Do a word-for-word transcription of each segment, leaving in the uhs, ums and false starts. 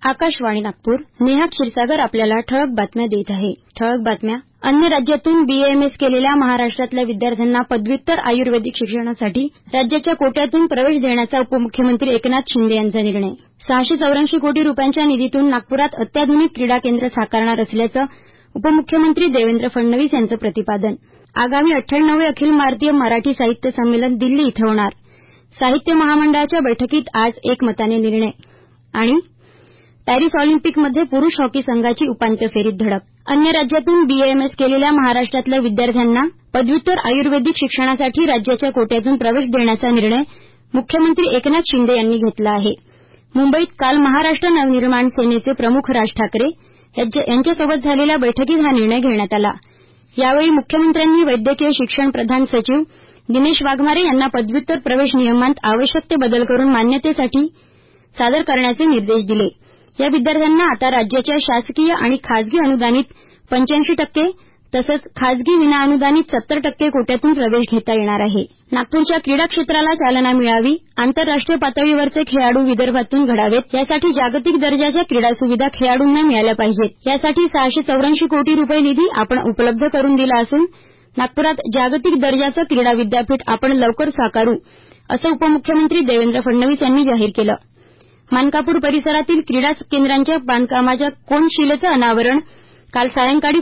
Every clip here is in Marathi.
आकाशवाणी नागपूर. नेहा क्षीरसागर आपल्याला ठळक बातम्या देत आहे. ठळक बातम्या. अन्य राज्यातून बीएएमएस केलेल्या महाराष्ट्रातल्या विद्यार्थ्यांना पदव्युत्तर आयुर्वेदिक शिक्षणासाठी राज्याच्या कोट्यातून प्रवेश देण्याचा उपमुख्यमंत्री एकनाथ शिंदे यांचा निर्णय. सहाशे चौऱ्याऐंशी कोटी रुपयांच्या निधीतून नागपुरात अत्याधुनिक क्रीडा केंद्र साकारणार असल्याचं उपमुख्यमंत्री देवेंद्र फडणवीस यांचं प्रतिपादन. आगामी अठ्ठ्याण्णववे अखिल भारतीय मराठी साहित्य संमेलन दिल्ली इथं होणार. साहित्य महामंडळाच्या बैठकीत आज एकमताने निर्णय. आणि पॅरिस ऑलिम्पिकमध्ये पुरुष हॉकी संघाची उपांत्य फेरीत धडक. अन्य राज्यातून बीएएमएस केलेल्या महाराष्ट्रातल्या विद्यार्थ्यांना पदव्युत्तर आयुर्वेदिक शिक्षणासाठी राज्याच्या कोट्यातून प्रवेश देण्याचा निर्णय मुख्यमंत्री एकनाथ शिंदे यांनी घेतला आहे. मुंबईत काल महाराष्ट्र नवनिर्माण सेनेचे प्रमुख राज ठाकरे यांच्यासोबत झालेल्या बैठकीत हा निर्णय घेण्यात आला. यावेळी मुख्यमंत्र्यांनी वैद्यकीय शिक्षण प्रधान सचिव दिनेश वाघमारे यांना पदव्युत्तर प्रवेश नियमांत आवश्यक ते बदल करून मान्यतेसाठी सादर करण्याचे निर्देश दिले. या विद्यार्थ्यांना आता राज्याच्या शासकीय आणि खासगी अनुदानित पंच्याऐंशी टक्के तसंच खासगी विनाअनुदानित सत्तर टक्के कोट्यातून प्रवेश घेता येणार आहे. नागपूरच्या क्रीडा क्षेत्राला चालना मिळावी, आंतरराष्ट्रीय पातळीवरचे खेळाडू विदर्भातून घडावेत, यासाठी जागतिक दर्जाच्या क्रीडा सुविधा खेळाडूंना मिळाल्या पाहिजेत. यासाठी सहाशे चौऱ्याऐंशी कोटी रुपये निधी आपण उपलब्ध करून दिला असून नागपुरात जागतिक दर्जाचं क्रीडा विद्यापीठ आपण लवकर साकारू, असं उपमुख्यमंत्री देवेंद्र फडणवीस यांनी जाहीर केलं. मानकापूर परिसरातील क्रीडा केंद्रांच्या बांधकामाच्या कोनशिलेचं अनावरण काल सायंकाळी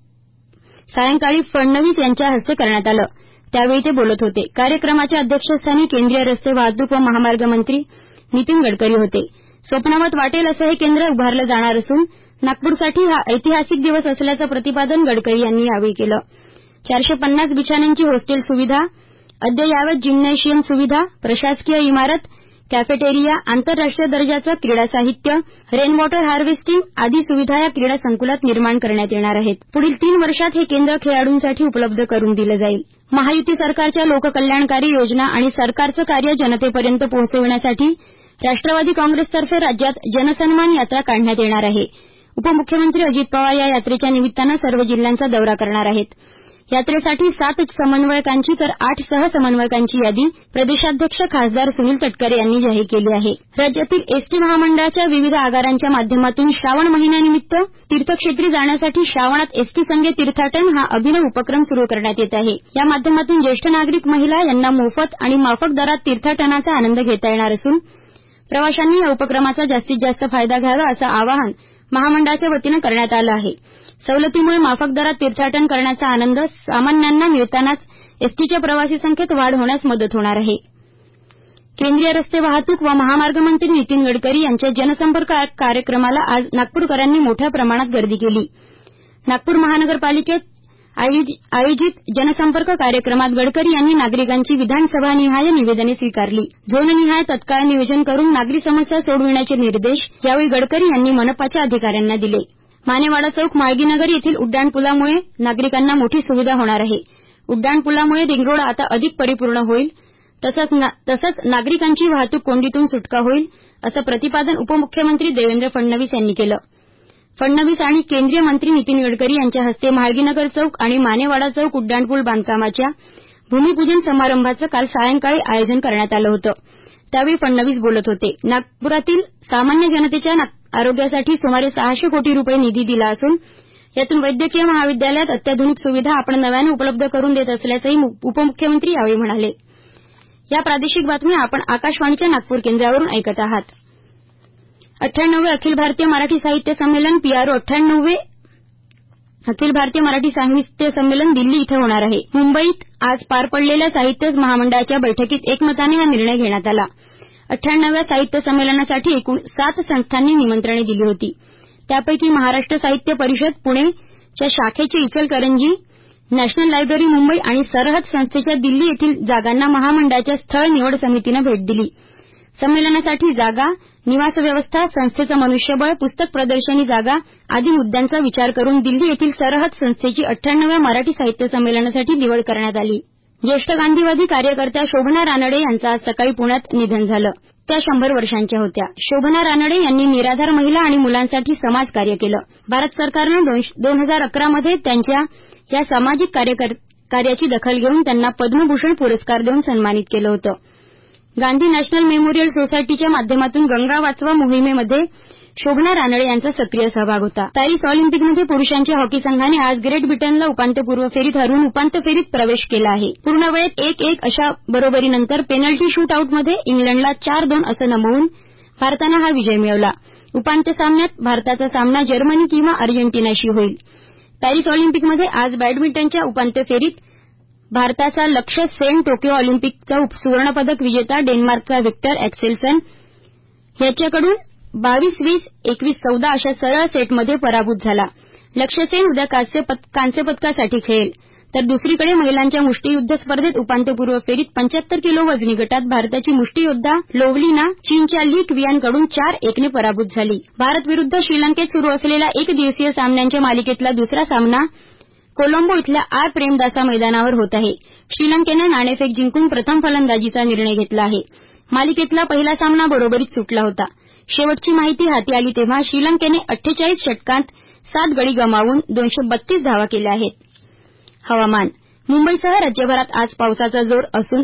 सायंकाळी फडणवीस यांच्या हस्ते करण्यात आलं. त्यावेळी ते बोलत होते. कार्यक्रमाच्या अध्यक्षस्थानी केंद्रीय रस्ते वाहतूक व महामार्ग मंत्री नितीन गडकरी होते. स्वप्नावत वाटेल असं हे केंद्र उभारलं जाणार असून नागपूरसाठी हा ऐतिहासिक दिवस असल्याचं प्रतिपादन गडकरी यांनी यावेळी केलं. चारशे पन्नास बिछाण्यांची हॉस्टेल सुविधा, अद्ययावत जिम्नॅशियम सुविधा, प्रशासकीय इमारत, कॅफेटेरिया, आंतरराष्ट्रीय दर्जाचं क्रीडा साहित्य, रेन वॉटर हार्वेस्टिंग आदी सुविधा या क्रीडा संकुलात निर्माण करण्यात येणार आहेत. पुढील तीन वर्षात हे केंद्र खेळाडूंसाठी उपलब्ध करून दिलं जाईल. महायुती सरकारच्या लोककल्याणकारी योजना आणि सरकारचं कार्य जनतेपर्यंत पोहोचविण्यासाठी राष्ट्रवादी काँग्रेसतर्फे राज्यात जनसन्मान यात्रा काढण्यात येणार आहे. उपमुख्यमंत्री अजित पवार या यात्रेच्या निमित्तानं सर्व जिल्ह्यांचा दौरा करणार आहेत. यात्रेसाठी सात समन्वयकांची तर आठ सहसमन्वयकांची यादी प्रदेशाध्यक्ष खासदार सुनील तटकरे यांनी जाहीर केली आहे. राज्यातील एसटी महामंडळाच्या विविध आगारांच्या माध्यमातून श्रावण महिन्यानिमित्त तीर्थक्षेत्री जाण्यासाठी श्रावणात एसटी संगे तीर्थाटन हा अभिनव उपक्रम सुरू करण्यात येत आहे. या माध्यमातून ज्येष्ठ नागरिक महिला यांना मोफत आणि माफक दरात तीर्थाटनाचा आनंद घेता येणार असून प्रवाशांनी या उपक्रमाचा जास्तीत जास्त फायदा घ्यावा असं आवाहन महामंडळाच्या वतीनं करण्यात आलं आहे. सवलतीमुळे माफक दरात तीर्थाटन करण्याचा आनंद सामान्यांना मिळतानाच एसटीच्या प्रवासी संख्येत वाढ होण्यास मदत होणार आहे. केंद्रीय रस्ते वाहतूक व महामार्ग मंत्री नितीन गडकरी यांच्या जनसंपर्क कार्यक्रमाला आज नागपूरकरांनी मोठ्या प्रमाणात गर्दी केली. नागपूर महानगरपालिकेत आयोजित जनसंपर्क कार्यक्रमात गडकरी यांनी नागरिकांची विधानसभानिहाय निवेदने स्वीकारली. झोननिहाय तत्काळ नियोजन करून नागरी समस्या सोडविण्याचे निर्देश यावेळी गडकरी यांनी मनपाच्या अधिकाऱ्यांना दिले. मानेवाडा चौक माळगीनगर येथील उड्डाणपुलामुळे नागरिकांना मोठी सुविधा होणार आहे. उड्डाणपुलामुळे रिंगरोड आता अधिक परिपूर्ण होईल, तसंच ना, तसंच नागरिकांची वाहतूक कोंडीतून सुटका होईल, असं प्रतिपादन उपमुख्यमंत्री देवेंद्र फडणवीस यांनी केलं. फडणवीस आणि केंद्रीय मंत्री नितीन गडकरी यांच्या हस्ते माळगीनगर चौक आणि मानेवाडा चौक उड्डाणपूल बांधकामाच्या भूमिपूजन समारंभाचं काल सायंकाळी आयोजन करण्यात आलं होतं. त्यावेळी फडणवीस बोलत होते. नागपुरातील सामान्य जनतेच्या आरोग्यासाठी सुमारे सहाशे कोटी रुपये निधी दिला असून यातून वैद्यकीय महाविद्यालयात अत्याधुनिक सुविधा आपण नव्याने उपलब्ध करून देत असल्याचंही उपमुख्यमंत्री यावेळी म्हणाले. या प्रादेशिक बातम्या आपण आकाशवाणीच्या नागपूर केंद्रावरून ऐकत आहात. अठ्ठ्याण्णववे अखिल भारतीय मराठी साहित्य संमेलन पीआरओ अठ्ठ्याण्णववे अखिल भारतीय मराठी साहित्य संमेलन दिल्ली इथं होणार आहे. मुंबईत आज पार पडलेल्या साहित्य महामंडळाच्या बैठकीत एकमताने हा निर्णय घेण्यात आला. अठ्ठ्याण्णवव्या साहित्य संमेलनासाठी एकूण सात संस्थांनी निमंत्रणे दिली होती. त्यापैकी महाराष्ट्र साहित्य परिषद पुणेच्या शाखेची इचलकरंजी, नॅशनल लायब्ररी मुंबई आणि सरहद संस्थेच्या दिल्ली येथील जागांना महामंडळाच्या स्थळ निवड समितीनं भेट दिली. संमेलनासाठी जागा, निवास व्यवस्था, संस्थेचं मनुष्यबळ, पुस्तक प्रदर्शनी जागा आदी मुद्द्यांचा विचार करून दिल्ली येथील सरहद संस्थेची अठ्ठ्याण्णवव्या मराठी साहित्य संमेलनासाठी निवड करण्यात आली. ज्येष्ठ गांधीवादी कार्यकर्त्या शोभना रानडे यांचं आज सकाळी पुण्यात निधन झालं. त्या शंभर वर्षांच्या होत्या. शोभना रानडे यांनी निराधार महिला आणि मुलांसाठी समाजकार्य केलं. भारत सरकारनं दोन हजार अकरा मध्ये त्यांच्या या सामाजिक कार्याची दखल घेऊन त्यांना पद्मभूषण पुरस्कार देऊन सन्मानित केलं होतं. गांधी नॅशनल मेमोरियल सोसायटीच्या माध्यमातून गंगा वाचवा मोहिमेमध्ये शोभना रानडे यांचा सक्रिय सहभाग होता. पॅरिस ऑलिम्पिकमध्ये पुरुषांच्या हॉकी संघाने आज ग्रेट ब्रिटनला उपांत्यपूर्व फेरीत हरवून उपांत्य फेरीत प्रवेश केला आहे. पूर्ण वेळेत एक एक अशा बरोबरीनंतर पेनल्टी शूट आउटमध्ये इंग्लंडला चार दोन असं नमवून भारतानं हा विजय मिळवला. उपांत्य सामन्यात भारताचा सामना जर्मनी किंवा अर्जेंटिनाशी होईल. पॅरिस ऑलिम्पिकमध्ये आज बॅडमिंटनच्या उपांत्य फेरीत भारताचा लक्ष्य सेन टोकियो ऑलिम्पिकचा सुवर्णपदक विजेता डेन्मार्कचा व्हिक्टर ॲक्सेलसन याच्याकडून बावीस वीस एकवीस चौदा अशा सरळ सेटमध्ये पराभूत झाला. लक्ष्य सेन उद्या कांस्य पदकासाठी खेळेल. तर दुसरीकडे महिलांच्या मुष्टियुद्ध स्पर्धेत उपांत्यपूर्व फेरीत पंच्याहत्तर किलो वजनी गटात भारताची मुष्टियोद्धा लोव्हलिना चीनच्या ली क्वियानकडून चार एकने पराभूत झाली. भारत विरुद्ध श्रीलंकेत सुरू असलेल्या एक दिवसीय सामन्यांच्या मालिकेतला दुसरा सामना कोलंबो इथल्या आर प्रेमदासा मैदानावर होत आहे. श्रीलंकेनं नाणेफेक जिंकून प्रथम फलंदाजीचा निर्णय घेतला आहे. मालिकेतला पहिला सामना बरोबरीत सुटला होता. शेवटची माहिती हाती आली तेव्हा श्रीलंकेने अठ्ठेचाळीस षटकांत सात गडी गमावून दोनशे बत्तीस धावा केल्या आहेत. हवामान. मुंबईसह राज्यभरात आज पावसाचा जोर असून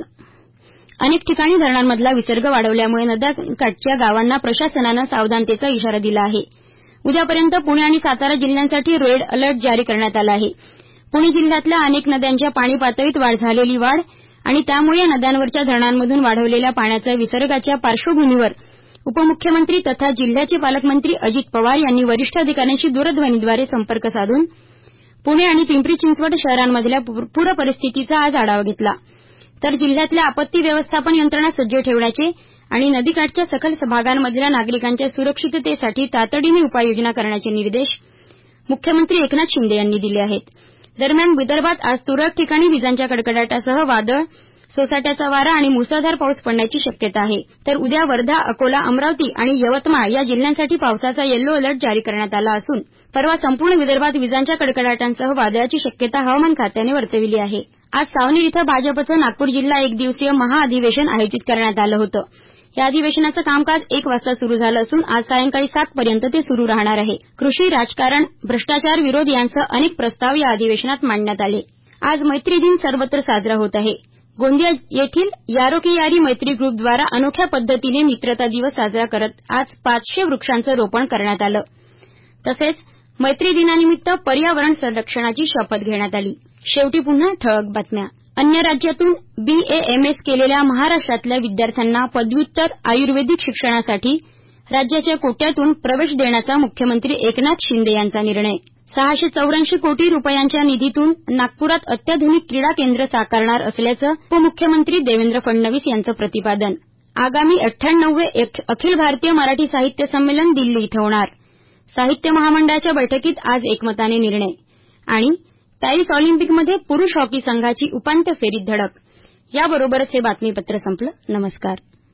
अनेक ठिकाणी धरणांमधला विसर्ग वाढवल्यामुळे नद्यांकाठच्या गावांना प्रशासनानं सावधानतेचा इशारा दिला आहे. उद्यापर्यंत पुणे आणि सातारा जिल्ह्यांसाठी रेड अलर्ट जारी करण्यात आला आहे. पुणे जिल्ह्यातल्या अनेक नद्यांच्या पाणी पातळीत वाढ झालेली वाढ आणि त्यामुळे या नद्यांवरच्या धरणांमधून वाढवलेल्या पाण्याच्या विसर्गाच्या पार्श्वभूमीवर उपमुख्यमंत्री तथा जिल्ह्याचे पालकमंत्री अजित पवार यांनी वरिष्ठ अधिकाऱ्यांशी दूरध्वनीद्वारे संपर्क साधून पुणे आणि पिंपरी चिंचवड शहरांमधल्या पूर परिस्थितीचा आज आढावा घेतला. तर जिल्ह्यातल्या आपत्ती व्यवस्थापन यंत्रणा सज्ज ठेवण्याचे आणि नदीकाठच्या सखल भागांमधल्या नागरिकांच्या सुरक्षिततेसाठी तातडीने उपाययोजना करण्याचे निर्देश मुख्यमंत्री एकनाथ शिंदे यांनी दिले आहेत. दरम्यान विदर्भात आज तुरळक ठिकाणी विजांच्या कडकडाटासह वादळ, सोसाट्याचा वारा आणि मुसळधार पाऊस पडण्याची शक्यता आहे. तर उद्या वर्धा, अकोला, अमरावती आणि यवतमाळ या जिल्ह्यांसाठी पावसाचा येलो अलर्ट जारी करण्यात आला असून परवा संपूर्ण विदर्भात विजांच्या कडकडाटांसह वादळाची शक्यता हवामान खात्याने वर्तवली आहे. आज सावनेर इथं भाजपचं नागपूर जिल्हा एक दिवसीय महाअधिवेशन आयोजित करण्यात आलं होतं. या अधिवेशनाचं कामकाज एक वाजता सुरू झालं असून आज सायंकाळी सात पर्यंत ते सुरू राहणार आहे. कृषी, राजकारण, भ्रष्टाचार विरोध यांसह अनेक प्रस्ताव या अधिवेशनात मांडण्यात आले. आज मैत्री दिन सर्वत्र साजरा होत आहे. गोंदिया येथील यारो की यारी मैत्री ग्रुपद्वारा अनोख्या पद्धतीने मित्रता दिवस साजरा करत आज पाचशे वृक्षांचं रोपण करण्यात आलं. तसेच मैत्री दिनानिमित्त पर्यावरण संरक्षणाची शपथ घेण्यात आली. शेवटी पुन्हा ठळक बातम्या. अन्य राज्यातून बीएएमएस केलेल्या महाराष्ट्रातल्या विद्यार्थ्यांना पदव्युत्तर आयुर्वेदिक शिक्षणासाठी राज्याच्या कोट्यातून प्रवेश देण्याचा मुख्यमंत्री एकनाथ शिंदे यांचा निर्णय. सहाशे चौऱ्याऐंशी कोटी रुपयांच्या निधीतून नागपुरात अत्याधुनिक क्रीडा केंद्र साकारणार असल्याचं उपमुख्यमंत्री देवेंद्र फडणवीस यांचं प्रतिपादन. आगामी अठ्ठ्याण्णववे अखिल भारतीय मराठी साहित्य संमेलन दिल्ली इथं होणार. साहित्य महामंडळाच्या बैठकीत आज एकमताने निर्णय. आणि पॅरिस ऑलिम्पिकमध्ये पुरुष हॉकी संघाची उपांत्य फेरीत धडक. याबरोबरच हे बातमीपत्र संपलं. नमस्कार.